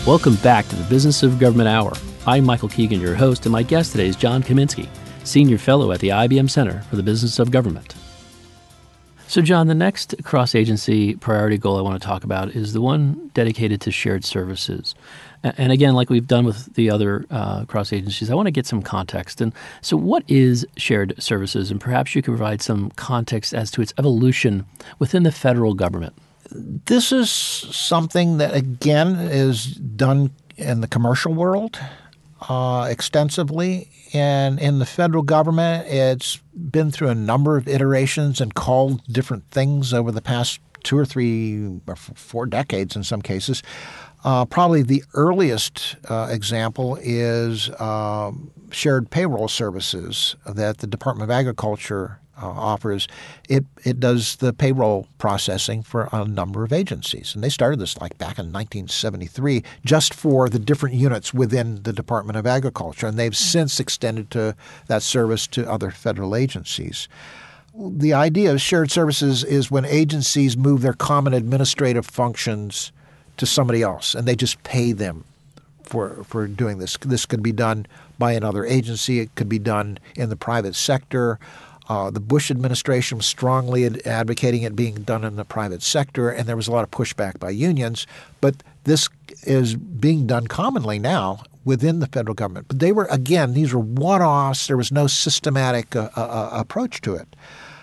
Welcome back to the Business of Government Hour. I'm Michael Keegan, your host, and my guest today is John Kaminsky, Senior Fellow at the IBM Center for the Business of Government. So, John, the next cross-agency priority goal I want to talk about is the one dedicated to shared services. And again, like we've done with the other cross-agencies, I want to get some context. And so what is shared services? And perhaps you can provide some context as to its evolution within the federal government. This is something that, again, is done in the commercial world extensively. And in the federal government, it's been through a number of iterations and called different things over the past 2 or 3 or 4 decades in some cases. Probably the earliest example is shared payroll services that the Department of Agriculture offers. It does the payroll processing for a number of agencies. And they started this like back in 1973 just for the different units within the Department of Agriculture. And they've since extended that service to other federal agencies. The idea of shared services is when agencies move their common administrative functions to somebody else and they just pay them for doing this. This could be done by another agency. It could be done in the private sector. The Bush administration was strongly advocating it being done in the private sector, and there was a lot of pushback by unions. But this is being done commonly now within the federal government. But these were one-offs. There was no systematic approach to it.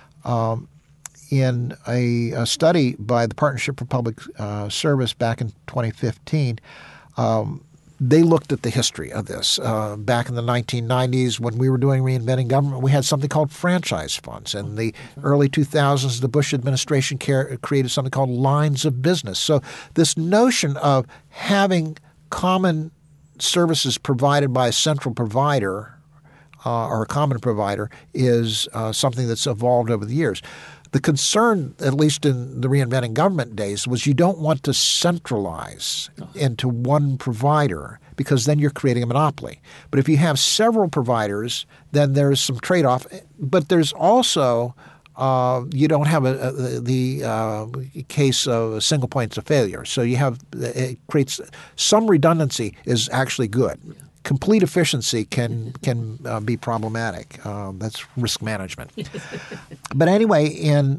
In a study by the Partnership for Public Service back in 2015, they looked at the history of this. Back in the 1990s, when we were doing Reinventing Government, we had something called franchise funds. In the early 2000s, the Bush administration created something called lines of business. So this notion of having common services provided by a central provider or a common provider is something that's evolved over the years. The concern, at least in the Reinventing Government days, was you don't want to centralize into one provider because then you're creating a monopoly. But if you have several providers, then there's some trade-off. But there's also you don't have the case of single points of failure. So it creates some redundancy is actually good. Yeah. Complete efficiency can be problematic. That's risk management. But anyway, in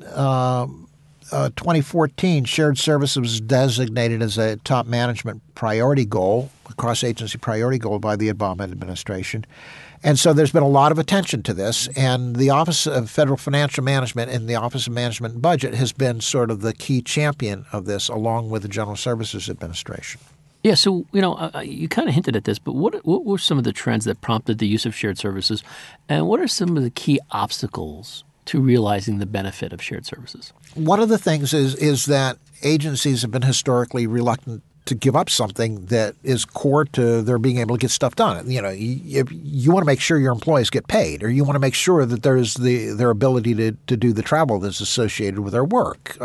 2014, shared services was designated as a top management priority goal, a cross-agency priority goal by the Obama administration. And so there's been a lot of attention to this, and the Office of Federal Financial Management and the Office of Management and Budget has been sort of the key champion of this, along with the General Services Administration. Yeah, so, you kind of hinted at this, but what were some of the trends that prompted the use of shared services, and what are some of the key obstacles to realizing the benefit of shared services? One of the things is that agencies have been historically reluctant to give up something that is core to their being able to get stuff done. If you want to make sure your employees get paid, or you want to make sure that there's their ability to do the travel that's associated with their work,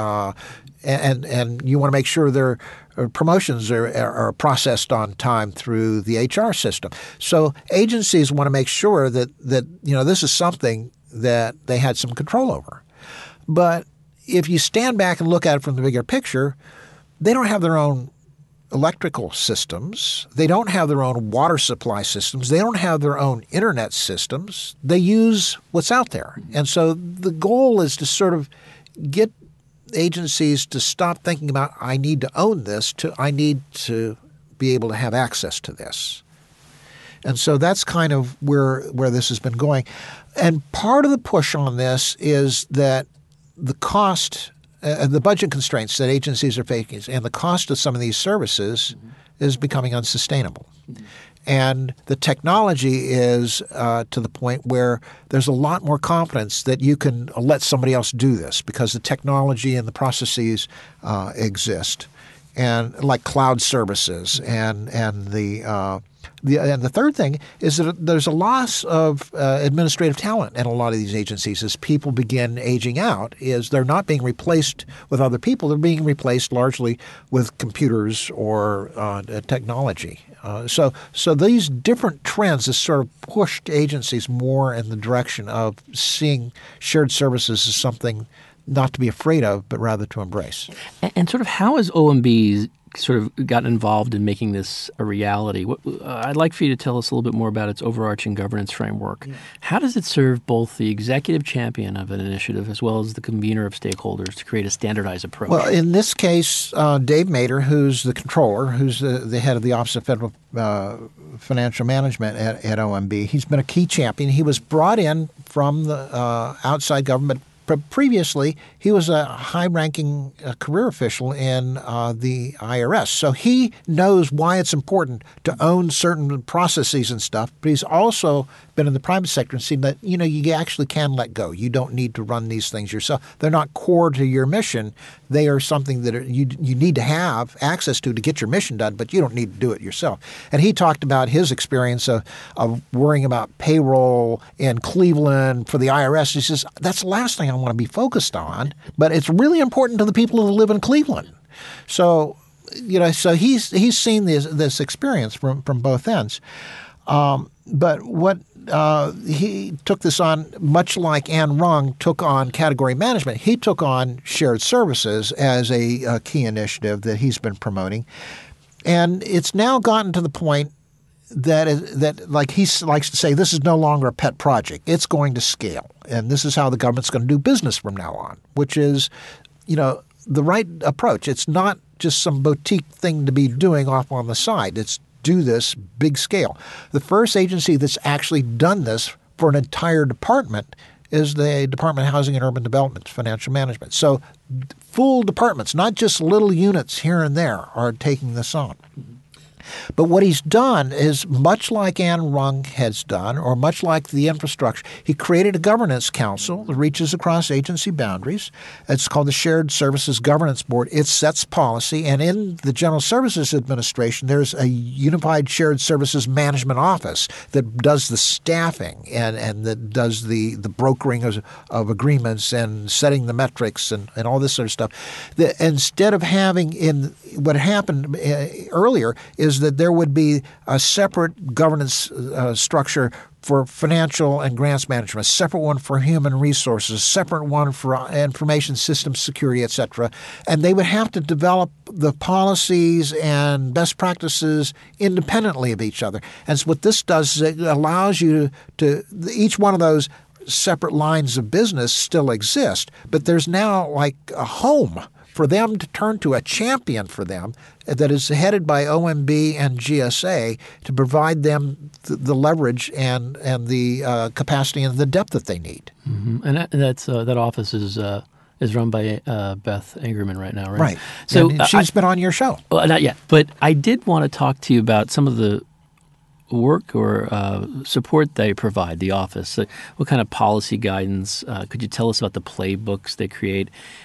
and you want to make sure their promotions are processed on time through the HR system. So agencies want to make sure that this is something that they had some control over. But if you stand back and look at it from the bigger picture, they don't have their own electrical systems. They don't have their own water supply systems. They don't have their own internet systems. They use what's out there. And so the goal is to sort of get agencies to stop thinking about, I need to own this, to I need to be able to have access to this. And so that's kind of where this has been going. And part of the push on this is that the cost, the budget constraints that agencies are facing and the cost of some of these services is becoming unsustainable. And the technology is to the point where there's a lot more confidence that you can let somebody else do this because the technology and the processes exist, and like cloud services and the third thing is that there's a loss of administrative talent in a lot of these agencies as people begin aging out. Is they're not being replaced with other people; they're being replaced largely with computers or technology. So these different trends have sort of pushed agencies more in the direction of seeing shared services as something not to be afraid of, but rather to embrace. And sort of how is OMB sort of gotten involved in making this a reality. I'd like for you to tell us a little bit more about its overarching governance framework. Yeah. How does it serve both the executive champion of an initiative as well as the convener of stakeholders to create a standardized approach? Well, in this case, Dave Mader, who's the controller, who's the head of the Office of Federal Financial Management at OMB, he's been a key champion. He was brought in from the outside government. Previously, he was a high-ranking career official in the IRS. So he knows why it's important to own certain processes and stuff, but he's also been in the private sector and seen that, you actually can let go. You don't need to run these things yourself. They're not core to your mission. They are something that you need to have access to get your mission done, but you don't need to do it yourself. And he talked about his experience of worrying about payroll in Cleveland for the IRS. He says, that's the last thing I want to be focused on, but it's really important to the people who live in Cleveland. So, so he's seen this experience from both ends. But what he took this on, much like Anne Rung took on category management, he took on shared services as a key initiative that he's been promoting. And it's now gotten to the point that like he likes to say, this is no longer a pet project. It's going to scale. And this is how the government's going to do business from now on, which is, the right approach. It's not just some boutique thing to be doing off on the side. It's do this big scale. The first agency that's actually done this for an entire department is the Department of Housing and Urban Development, Financial Management. So full departments, not just little units here and there, are taking this on. But what he's done is much like Anne Rung has done, or much like the infrastructure, he created a governance council that reaches across agency boundaries. It's called the Shared Services Governance Board. It sets policy, and in the General Services Administration, there's a Unified Shared Services Management Office that does the staffing and that does the brokering of agreements and setting the metrics and all this sort of stuff. Instead of having what happened earlier is that there would be a separate governance structure for financial and grants management, a separate one for human resources, a separate one for information systems security, et cetera. And they would have to develop the policies and best practices independently of each other. And so what this does is it allows you to each one of those separate lines of business still exist, but there's now like a home for them to turn to, a champion for them that is headed by OMB and GSA to provide them the leverage and the capacity and the depth that they need. Mm-hmm. And that office is run by Beth Ingerman right now, right? Right. So she's been on your show. Well, not yet, but I did want to talk to you about some of the work or support they provide, the office. What kind of policy guidance? Could you tell us about the playbooks they create?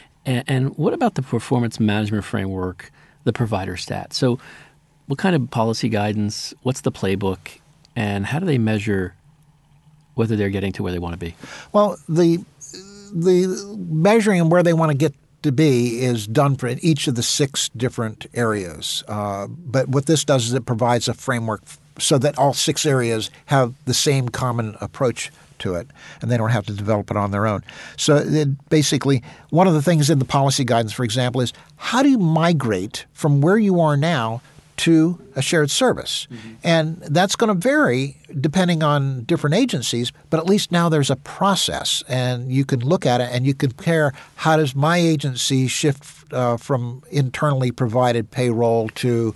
And what about the performance management framework, the provider stat? So what kind of policy guidance, what's the playbook, and how do they measure whether they're getting to where they want to be? Well, the measuring where they want to get to be is done for each of the 6 different areas. But what this does is it provides a framework so that all 6 areas have the same common approach to it, and they don't have to develop it on their own. So basically, one of the things in the policy guidance, for example, is how do you migrate from where you are now to a shared service? Mm-hmm. And that's going to vary depending on different agencies, but at least now there's a process, and you can look at it and you compare how does my agency shift from internally provided payroll to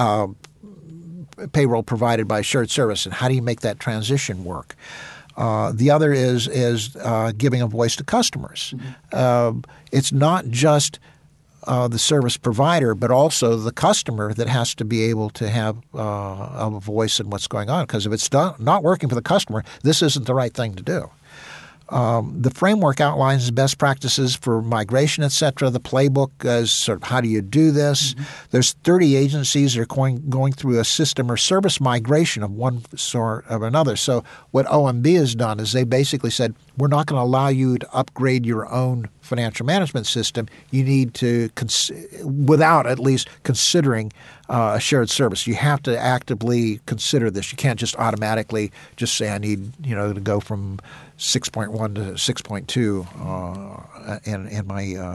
payroll provided by shared service, and how do you make that transition work? The other is giving a voice to customers. Mm-hmm. It's not just the service provider, but also the customer that has to be able to have a voice in what's going on. Because if it's not working for the customer, this isn't the right thing to do. The framework outlines best practices for migration, et cetera. The playbook is sort of how do you do this. Mm-hmm. There's 30 agencies that are going through a system or service migration of one sort or another. So what OMB has done is they basically said, we're not going to allow you to upgrade your own financial management system. You need to, without at least considering a shared service. You have to actively consider this. You can't just automatically just say, I need to go from 6.1 to 6.2 in my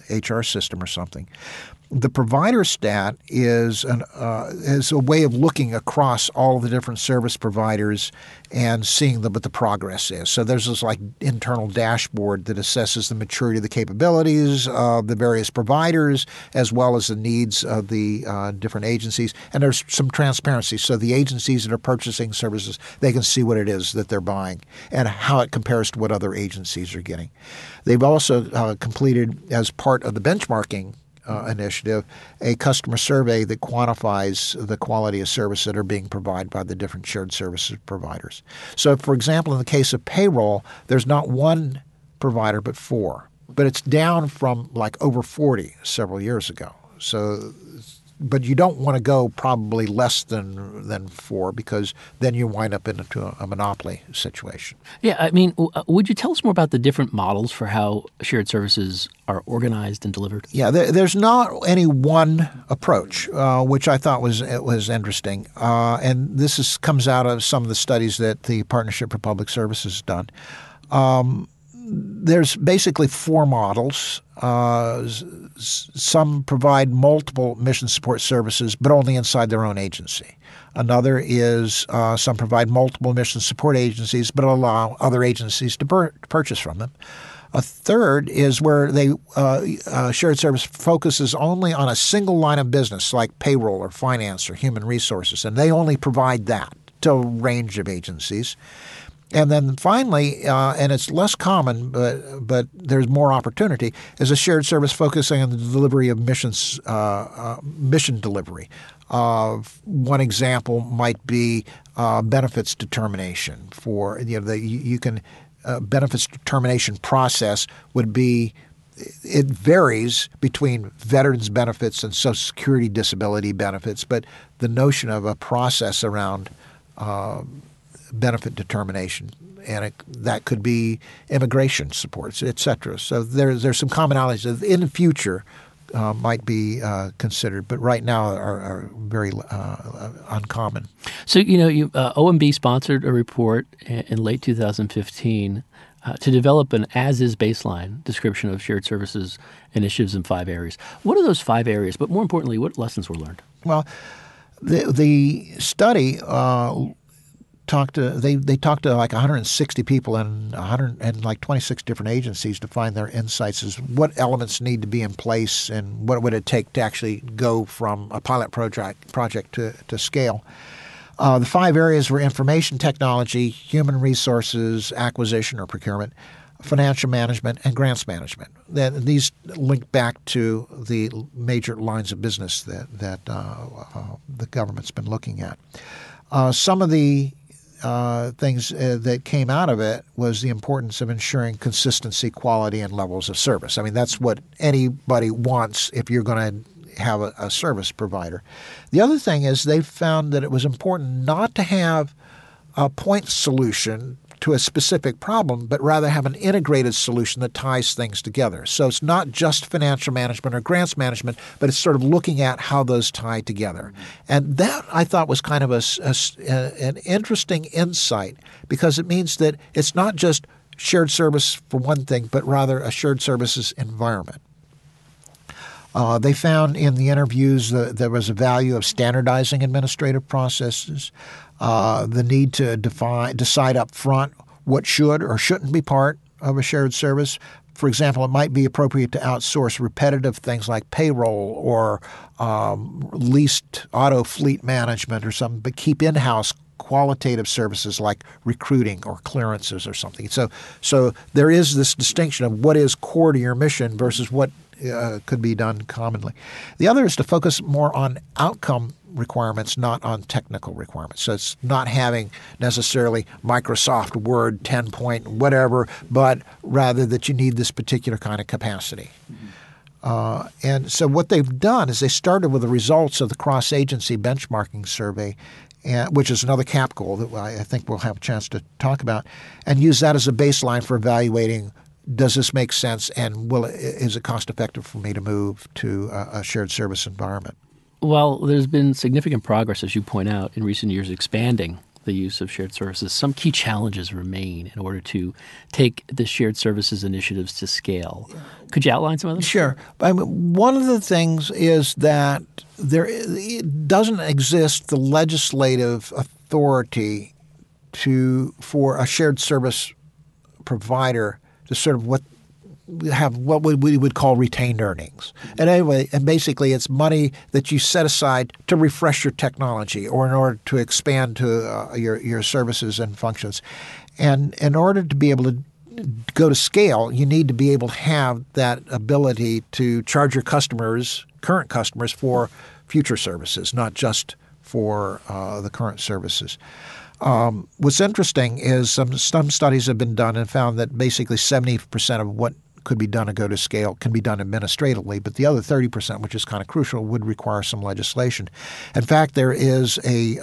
HR system or something. The provider stat is a way of looking across all of the different service providers and seeing what the progress is. So there's this like internal dashboard that assesses the maturity of the capabilities of the various providers as well as the needs of the different agencies. And there's some transparency. So the agencies that are purchasing services, they can see what it is that they're buying and how it compares to what other agencies are getting. They've also completed, as part of the benchmarking initiative, a customer survey that quantifies the quality of service that are being provided by the different shared services providers. So, for example, in the case of payroll, there's not one provider but 4, but it's down from like over 40 several years ago. So, but you don't want to go probably less than 4 because then you wind up into a monopoly situation. Yeah, I mean, would you tell us more about the different models for how shared services are organized and delivered? Yeah, there's not any one approach, which I thought was interesting. And this comes out of some of the studies that the Partnership for Public Services has done. There's basically 4 models. Some provide multiple mission support services, but only inside their own agency. Another is some provide multiple mission support agencies, but allow other agencies to purchase from them. A third is where they shared service focuses only on a single line of business, like payroll or finance or human resources, and they only provide that to a range of agencies. And then finally, and it's less common, but there's more opportunity, is a shared service focusing on the delivery of mission delivery. One example might be benefits determination. For you can benefits determination process would be. It varies between veterans benefits and Social Security disability benefits, but the notion of a process around benefit determination, and that could be immigration supports, et cetera. So there's some commonalities that in the future might be considered, but right now are very uncommon. So, OMB sponsored a report in late 2015 to develop an as-is baseline description of shared services initiatives in 5 areas. What are those 5 areas? But more importantly, what lessons were learned? Well, the study talked to like 160 people and 26 different agencies to find their insights as what elements need to be in place and what would it take to actually go from a pilot project to scale. The 5 areas were information technology, human resources acquisition or procurement, financial management, and grants management. These link back to the major lines of business that the government's been looking at. Some of the things that came out of it was the importance of ensuring consistency, quality, and levels of service. I mean, that's what anybody wants if you're going to have a service provider. The other thing is they found that it was important not to have a point solution to a specific problem, but rather have an integrated solution that ties things together. So it's not just financial management or grants management, but it's sort of looking at how those tie together. And that, I thought, was kind of an interesting insight because it means that it's not just shared service for one thing, but rather a shared services environment. They found in the interviews that there was a value of standardizing administrative processes, the need to decide up front what should or shouldn't be part of a shared service. For example, it might be appropriate to outsource repetitive things like payroll or leased auto fleet management or something, but keep in-house qualitative services like recruiting or clearances or something. So there is this distinction of what is core to your mission versus what could be done commonly. The other is to focus more on outcome requirements, not on technical requirements. So it's not having necessarily Microsoft Word 10 point whatever, but rather that you need this particular kind of capacity. Mm-hmm. And so what they've done is they started with the results of the cross-agency benchmarking survey, which is another CAP goal that I think we'll have a chance to talk about, and use that as a baseline for evaluating, does this make sense, and is it cost-effective for me to move to a shared service environment? Well, there's been significant progress, as you point out, in recent years expanding the use of shared services, some key challenges remain in order to take the shared services initiatives to scale. Could you outline some of them? Sure. I mean, one of the things is that it doesn't exist the legislative authority for a shared service provider to sort of have what we would call retained earnings. And anyway, and basically it's money that you set aside to refresh your technology or in order to expand to your services and functions. And in order to be able to go to scale, you need to be able to have that ability to charge your current customers for future services, not just for the current services. What's interesting is some studies have been done and found that basically 70% of what could be done to go to scale can be done administratively, but the other 30%, which is kind of crucial, would require some legislation. In fact, there is a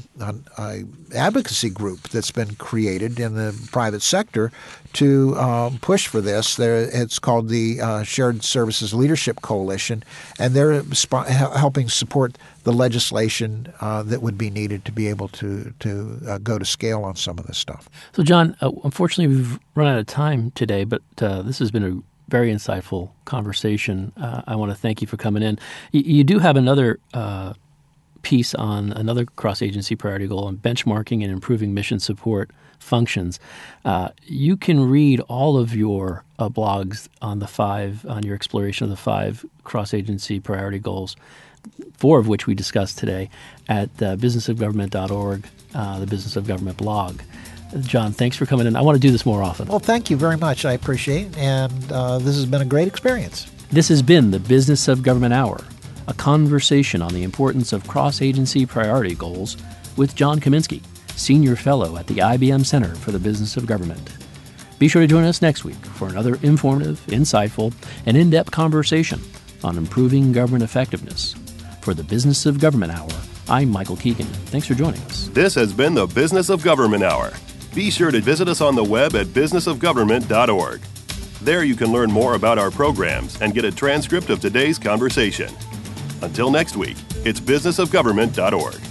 advocacy group that's been created in the private sector to push for this. It's called the Shared Services Leadership Coalition, and they're helping support the legislation that would be needed to be able to go to scale on some of this stuff. So, John, unfortunately, we've run out of time today, but this has been a very insightful conversation. I want to thank you for coming in. You do have another piece on another cross-agency priority goal on benchmarking and improving mission support functions. You can read all of your blogs on your exploration of the 5 cross-agency priority goals, 4 of which we discussed today, at businessofgovernment.org, the Business of Government blog. John, thanks for coming in. I want to do this more often. Well, thank you very much. I appreciate it, and this has been a great experience. This has been the Business of Government Hour, a conversation on the importance of cross-agency priority goals with John Kaminski, Senior Fellow at the IBM Center for the Business of Government. Be sure to join us next week for another informative, insightful, and in-depth conversation on improving government effectiveness. For the Business of Government Hour, I'm Michael Keegan. Thanks for joining us. This has been the Business of Government Hour. Be sure to visit us on the web at businessofgovernment.org. There you can learn more about our programs and get a transcript of today's conversation. Until next week, it's businessofgovernment.org.